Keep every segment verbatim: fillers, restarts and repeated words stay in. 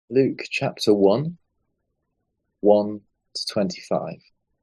Luke chapter one, one to twenty-five.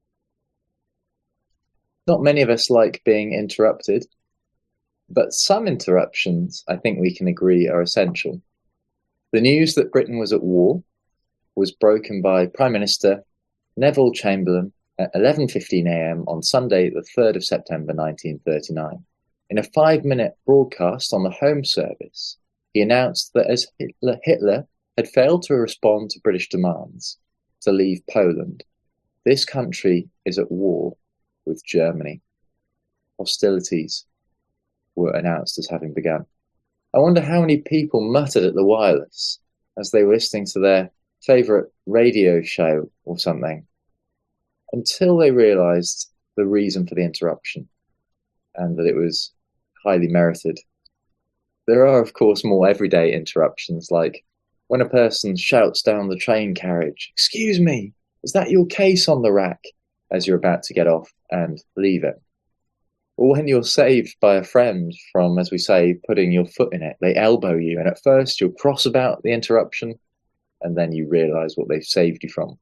Not many of us like being interrupted, but some interruptions I think we can agree are essential. The news that Britain was at war was broken by Prime Minister Neville Chamberlain at eleven fifteen a m on Sunday, the third of September nineteen thirty-nine. In a five-minute broadcast on the Home Service, he announced that as Hitler, Hitler had failed to respond to British demands to leave Poland, this country is at war with Germany. Hostilities were announced as having begun. I wonder how many people muttered at the wireless as they were listening to their favourite radio show or something, until they realised the reason for the interruption and that it was highly merited. There are, of course, more everyday interruptions, like when a person shouts down the train carriage, "Excuse me, is that your case on the rack?" as you're about to get off and leave it. Or when you're saved by a friend from, as we say, putting your foot in it. They elbow you, and at first you're cross about the interruption, and then you realise what they've saved you from.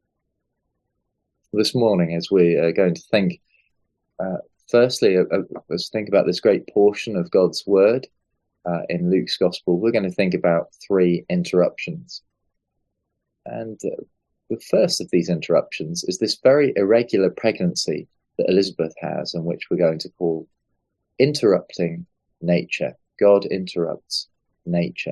This morning, as we are going to think, uh, firstly, uh, let's think about this great portion of God's word uh, in Luke's Gospel. We're going to think about three interruptions. And uh, the first of these interruptions is this very irregular pregnancy that Elizabeth has, and which we're going to call interrupting nature. God interrupts nature.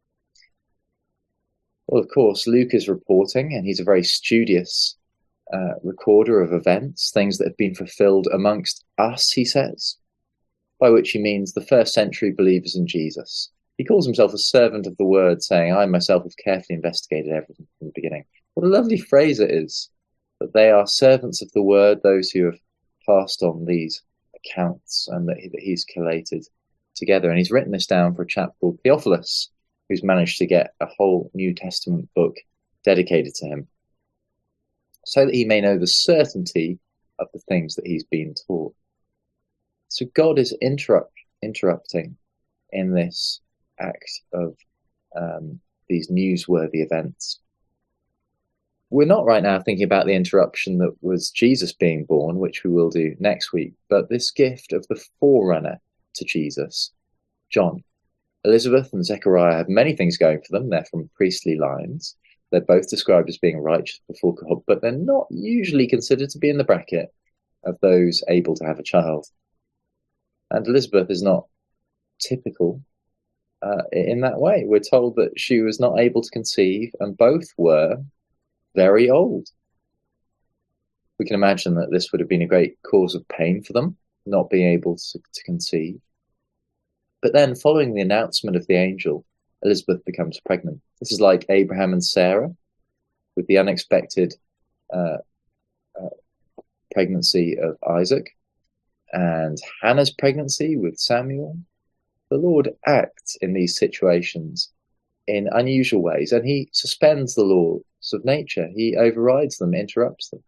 Well, of course, Luke is reporting, and he's a very studious uh, recorder of events, things that have been fulfilled amongst us, he says, by which he means the first century believers in Jesus. He calls himself a servant of the word, saying, "I myself have carefully investigated everything from the beginning." What a lovely phrase it is, that they are servants of the word, those who have passed on these accounts and that, he, that he's collated together. And he's written this down for a chap called Theophilus, who's managed to get a whole New Testament book dedicated to him, so that he may know the certainty of the things that he's been taught. So God is interrupt, interrupting in this act of um, these newsworthy events. We're not right now thinking about the interruption that was Jesus being born, which we will do next week, but this gift of the forerunner to Jesus, John. Elizabeth and Zechariah have many things going for them. They're from priestly lines. They're both described as being righteous before God, but they're not usually considered to be in the bracket of those able to have a child. And Elizabeth is not typical uh, in that way. We're told that she was not able to conceive, and both were very old. We can imagine that this would have been a great cause of pain for them, not being able to, to conceive. But then, following the announcement of the angel, Elizabeth becomes pregnant. This is like Abraham and Sarah, with the unexpected uh, uh, pregnancy of Isaac, and Hannah's pregnancy with Samuel. The Lord acts in these situations in unusual ways, and he suspends the laws of nature. He overrides them, interrupts them.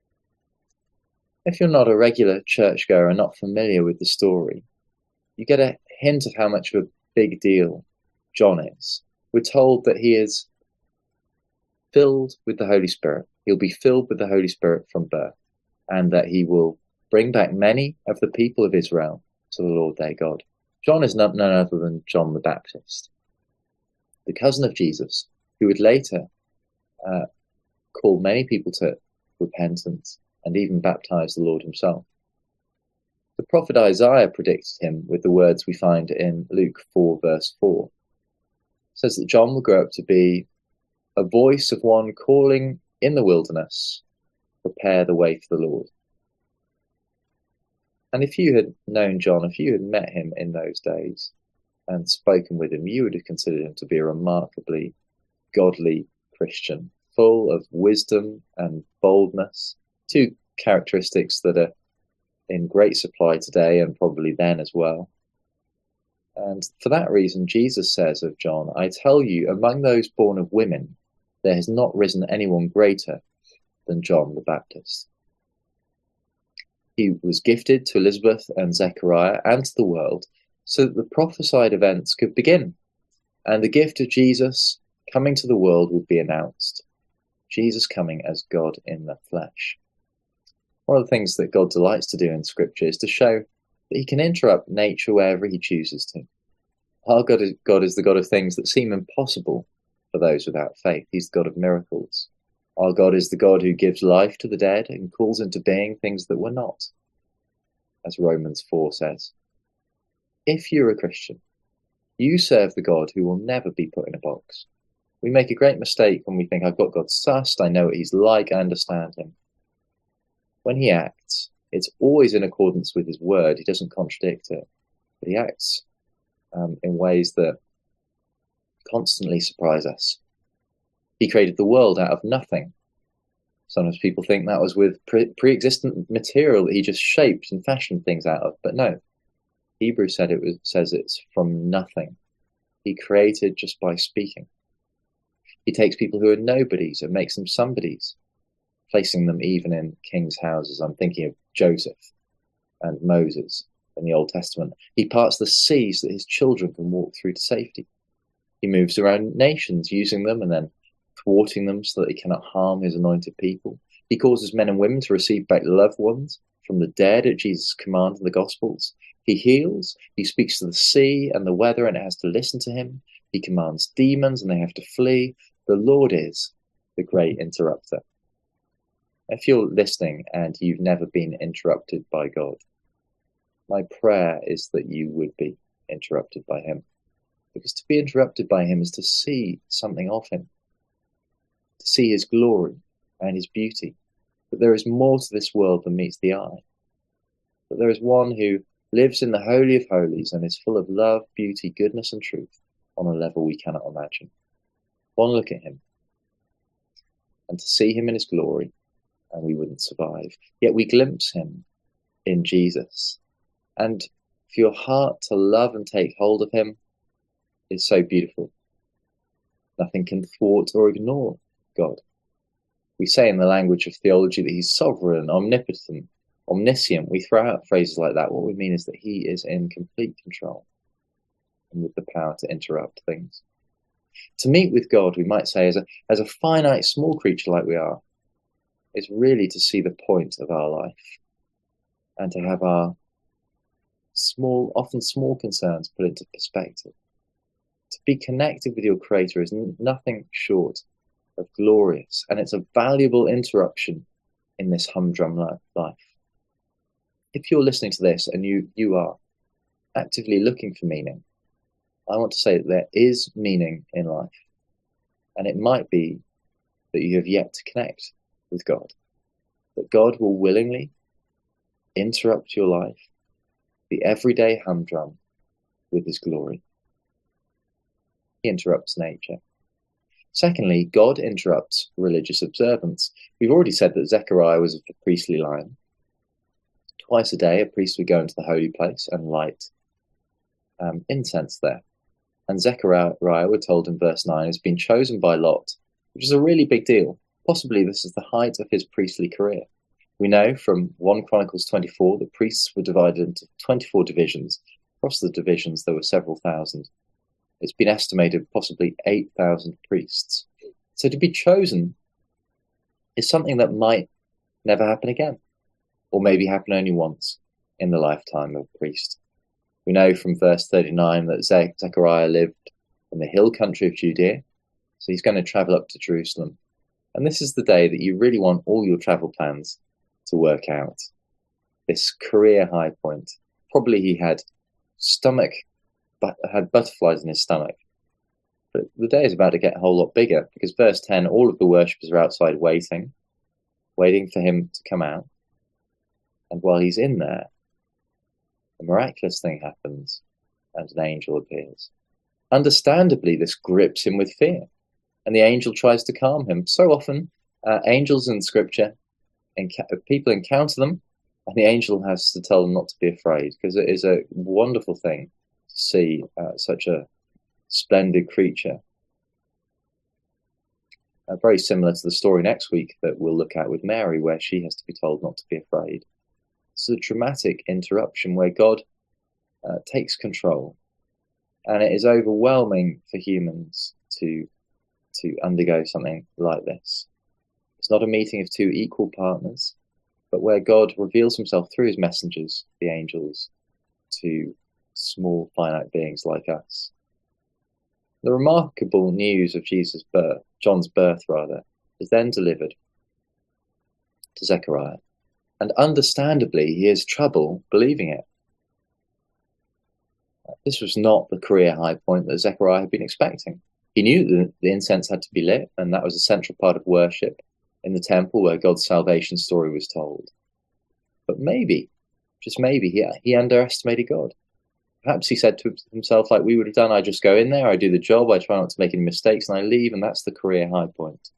If you're not a regular churchgoer and not familiar with the story, you get a hint of how much of a big deal John is. We're told that he is filled with the Holy Spirit. He'll be filled with the Holy Spirit from birth, and that he will bring back many of the people of Israel to the Lord their God. John is none other than John the Baptist, the cousin of Jesus, who would later uh, call many people to repentance and even baptize the Lord himself. The prophet Isaiah predicted him with the words we find in Luke four, verse four. It says that John will grow up to be a voice of one calling in the wilderness, "Prepare the way for the Lord." And if you had known John, if you had met him in those days and spoken with him, you would have considered him to be a remarkably godly Christian, full of wisdom and boldness, two characteristics that are in great supply today and probably then as well. And for that reason, Jesus says of John, "I tell you, among those born of women, there has not risen anyone greater than John the Baptist." He was gifted to Elizabeth and Zechariah and to the world so that the prophesied events could begin. And the gift of Jesus coming to the world would be announced. Jesus coming as God in the flesh. One of the things that God delights to do in Scripture is to show that he can interrupt nature wherever he chooses to. Our God is, God is the God of things that seem impossible for those without faith. He's the God of miracles. Our God is the God who gives life to the dead and calls into being things that were not, as Romans four says. If you're a Christian, you serve the God who will never be put in a box. We make a great mistake when we think, I've got God sussed, I know what he's like, I understand him. When he acts, it's always in accordance with his word. He doesn't contradict it, but he acts um, in ways that constantly surprise us. He created the world out of nothing. Sometimes people think that was with pre- pre-existent material that he just shaped and fashioned things out of, but no. Hebrews said it was, says it's from nothing. He created just by speaking. He takes people who are nobodies and makes them somebodies, placing them even in kings' houses. I'm thinking of Joseph and Moses in the Old Testament. He parts the sea so that his children can walk through to safety. He moves around nations, using them and then thwarting them so that they cannot harm his anointed people. He causes men and women to receive back loved ones from the dead at Jesus' command in the Gospels. He heals. He speaks to the sea and the weather and it has to listen to him. He commands demons and they have to flee. The Lord is the great interrupter. If you're listening and you've never been interrupted by God, my prayer is that you would be interrupted by him. Because to be interrupted by him is to see something of him, to see his glory and his beauty, that there is more to this world than meets the eye, that there is one who lives in the Holy of Holies and is full of love, beauty, goodness and truth on a level we cannot imagine. One look at him and to see him in his glory and we wouldn't survive. Yet we glimpse him in Jesus. And for your heart to love and take hold of him is so beautiful. Nothing can thwart or ignore God. We say in the language of theology that he's sovereign, omnipotent, omniscient. We throw out phrases like that. What we mean is that he is in complete control and with the power to interrupt things. To meet with God, we might say, as a, as a finite, small creature like we are, is really to see the point of our life and to have our small, often small concerns put into perspective. To be connected with your Creator is nothing short of glorious, and it's a valuable interruption in this humdrum life. If you're listening to this and you, you are actively looking for meaning, I want to say that there is meaning in life, and it might be that you have yet to connect with God, that God will willingly interrupt your life, the everyday humdrum, with his glory. He interrupts nature. Secondly, God interrupts religious observance. We've already said that Zechariah was of the priestly line. Twice a day, a priest would go into the holy place and light um, incense there. And Zechariah, we're told in verse nine, has been chosen by Lot, which is a really big deal. Possibly this is the height of his priestly career. We know from First Chronicles twenty-four that priests were divided into twenty-four divisions. Across the divisions, there were several thousand. It's been estimated possibly eight thousand priests. So to be chosen is something that might never happen again, or maybe happen only once in the lifetime of a priest. We know from verse thirty-nine that Ze- Zechariah lived in the hill country of Judea, so he's going to travel up to Jerusalem. And this is the day that you really want all your travel plans to work out. This career high point. Probably he had stomach, but had butterflies in his stomach. But the day is about to get a whole lot bigger, because verse ten, all of the worshippers are outside waiting, waiting for him to come out. And while he's in there, a miraculous thing happens, and an angel appears. Understandably, this grips him with fear, and the angel tries to calm him. So often, uh, angels in Scripture, enc- people encounter them, and the angel has to tell them not to be afraid, because it is a wonderful thing to see uh, such a splendid creature. Uh, very similar to the story next week that we'll look at with Mary, where she has to be told not to be afraid. It's a dramatic interruption where God uh, takes control, and it is overwhelming for humans to to undergo something like this. It's not a meeting of two equal partners, but where God reveals himself through his messengers, the angels, to small finite beings like us. The remarkable news of Jesus' birth, John's birth rather, is then delivered to Zechariah, and understandably he has trouble believing it. This was not the career high point that Zechariah had been expecting. He knew that the incense had to be lit, and that was a central part of worship in the temple where God's salvation story was told. But maybe, just maybe, he, he underestimated God. Perhaps he said to himself, like we would have done, I just go in there, I do the job, I try not to make any mistakes, and I leave, and that's the career high point.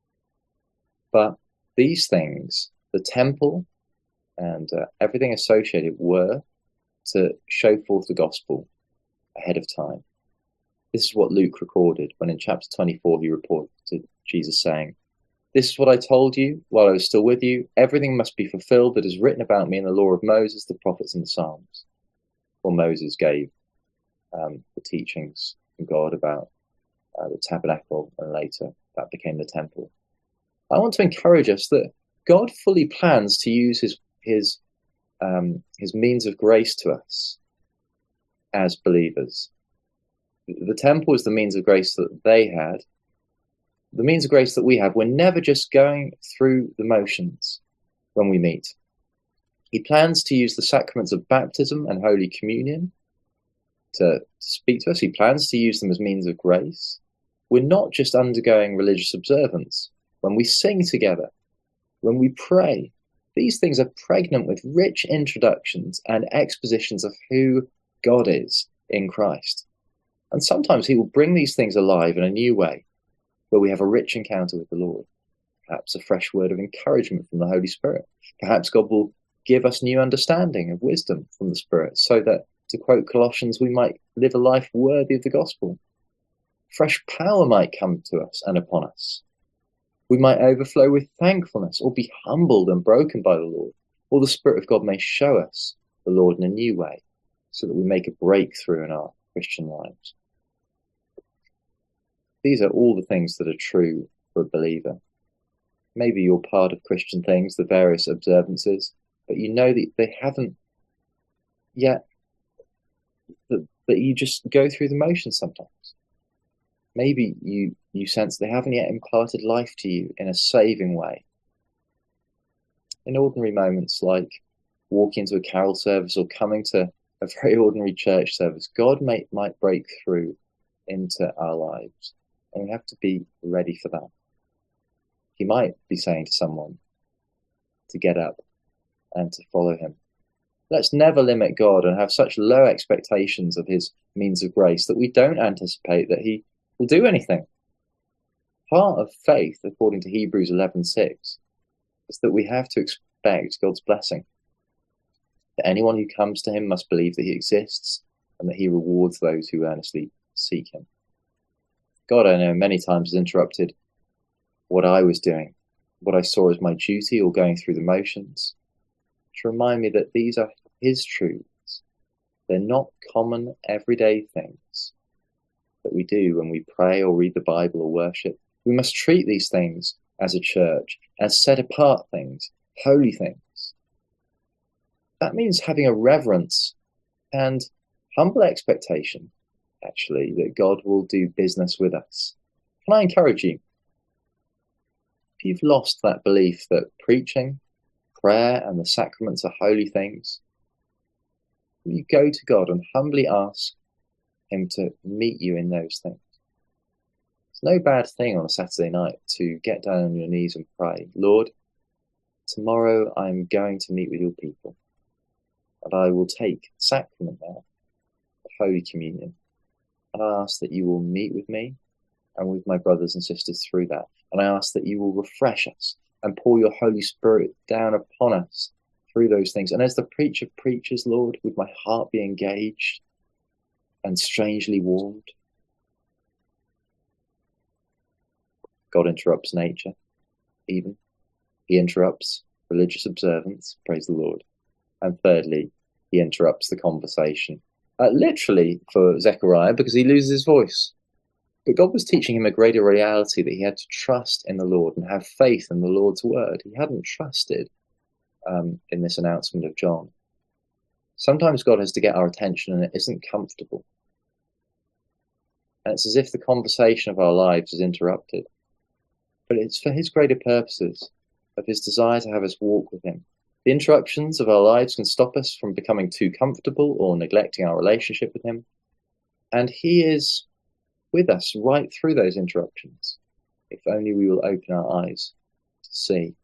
But these things, the temple and uh, everything associated, were to show forth the gospel ahead of time. This is what Luke recorded when in chapter twenty-four he reported Jesus saying, "This is what I told you while I was still with you. Everything must be fulfilled that is written about me in the law of Moses, the prophets, and the Psalms." Well, Moses gave um, the teachings from God about uh, the tabernacle, and later that became the temple. I want to encourage us that God fully plans to use his his um, his means of grace to us as believers. The temple is the means of grace that they had. The means of grace that we have, we're never just going through the motions when we meet. He plans to use the sacraments of baptism and Holy Communion to, to speak to us. He plans to use them as means of grace. We're not just undergoing religious observance. When we sing together, when we pray, these things are pregnant with rich introductions and expositions of who God is in Christ. And sometimes he will bring these things alive in a new way, where we have a rich encounter with the Lord. Perhaps a fresh word of encouragement from the Holy Spirit. Perhaps God will give us new understanding of wisdom from the Spirit, so that, to quote Colossians, we might live a life worthy of the gospel. Fresh power might come to us and upon us. We might overflow with thankfulness, or be humbled and broken by the Lord, or the Spirit of God may show us the Lord in a new way, so that we make a breakthrough in our Christian lives. These are all the things that are true for a believer. Maybe you're part of Christian things, the various observances, but you know that they haven't yet, that, that you just go through the motions sometimes. Maybe you, you sense they haven't yet imparted life to you in a saving way. In ordinary moments like walking into a carol service or coming to a very ordinary church service, God may, might break through into our lives. And we have to be ready for that. He might be saying to someone to get up and to follow him. Let's never limit God and have such low expectations of his means of grace that we don't anticipate that he will do anything. Part of faith, according to Hebrews eleven six, is that we have to expect God's blessing. That anyone who comes to him must believe that he exists and that he rewards those who earnestly seek him. God, I know, many times has interrupted what I was doing, what I saw as my duty or going through the motions, to remind me that these are his truths. They're not common, everyday things that we do when we pray or read the Bible or worship. We must treat these things as a church, as set apart things, holy things. That means having a reverence and humble expectation, actually, that God will do business with us. Can I encourage you? If you've lost that belief that preaching, prayer, and the sacraments are holy things, will you go to God and humbly ask him to meet you in those things? It's no bad thing on a Saturday night to get down on your knees and pray, Lord, tomorrow I'm going to meet with your people, and I will take the sacrament now, the Holy Communion. And I ask that you will meet with me and with my brothers and sisters through that. And I ask that you will refresh us and pour your Holy Spirit down upon us through those things. And as the preacher preaches, Lord, would my heart be engaged and strangely warmed. God interrupts nature, even. He interrupts religious observance, praise the Lord. And thirdly, he interrupts the conversation. Uh, literally for Zechariah, because he loses his voice. But God was teaching him a greater reality, that he had to trust in the Lord and have faith in the Lord's word. He hadn't trusted um, in this announcement of John. Sometimes God has to get our attention and it isn't comfortable. And it's as if the conversation of our lives is interrupted. But it's for his greater purposes, of his desire to have us walk with him. The interruptions of our lives can stop us from becoming too comfortable or neglecting our relationship with him. And he is with us right through those interruptions, if only we will open our eyes to see.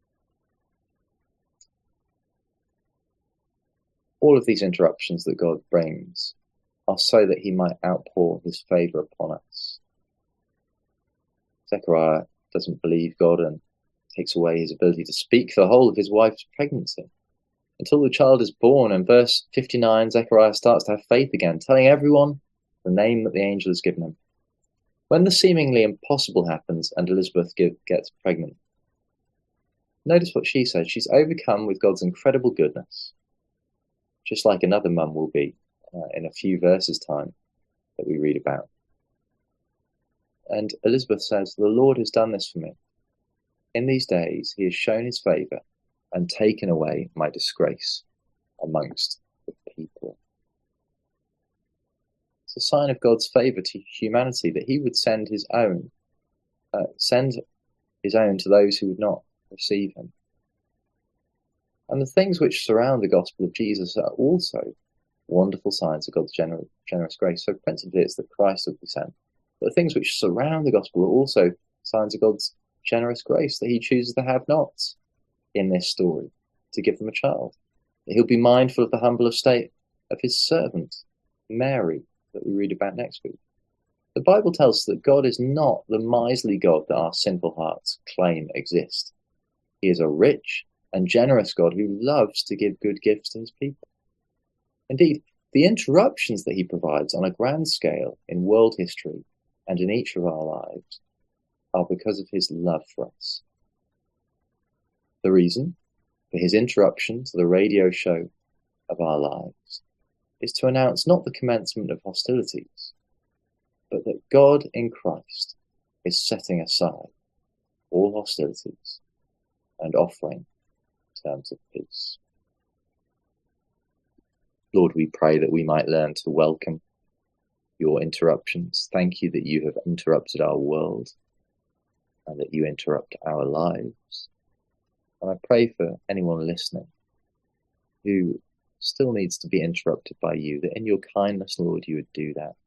All of these interruptions that God brings are so that he might outpour his favour upon us. Zechariah doesn't believe God and takes away his ability to speak for the whole of his wife's pregnancy, until the child is born. And verse fifty-nine, Zechariah starts to have faith again, telling everyone the name that the angel has given him. When the seemingly impossible happens and Elizabeth give, gets pregnant, notice what she says. She's overcome with God's incredible goodness, just like another mum will be uh, in a few verses' time that we read about. And Elizabeth says, "The Lord has done this for me. In these days he has shown his favour and taken away my disgrace amongst the people." It's a sign of God's favour to humanity that he would send his own, uh, send his own to those who would not receive him. And the things which surround the gospel of Jesus are also wonderful signs of God's generous, generous grace. So principally it's that Christ would be sent. But the things which surround the gospel are also signs of God's generous grace, that he chooses the have-nots in this story to give them a child. That he'll be mindful of the humble estate of his servant, Mary, that we read about next week. The Bible tells us that God is not the miserly God that our sinful hearts claim exist. He is a rich and generous God who loves to give good gifts to his people. Indeed, the interruptions that he provides on a grand scale in world history and in each of our lives are because of his love for us. The reason for his interruption to the radio show of our lives is to announce not the commencement of hostilities, but that God in Christ is setting aside all hostilities and offering terms of peace. Lord, we pray that we might learn to welcome your interruptions. Thank you that you have interrupted our world and that you interrupt our lives. And I pray for anyone listening who still needs to be interrupted by you, that in your kindness, Lord, you would do that.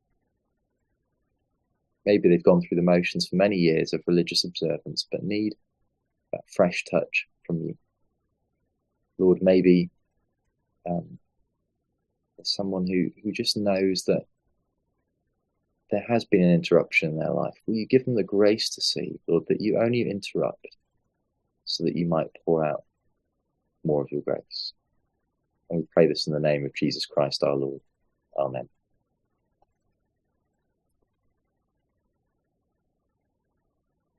Maybe they've gone through the motions for many years of religious observance, but need that fresh touch from you. Lord, maybe um, there's someone who, who just knows that there has been an interruption in their life. Will you give them the grace to see, Lord, that you only interrupt so that you might pour out more of your grace. And we pray this in the name of Jesus Christ our Lord. Amen.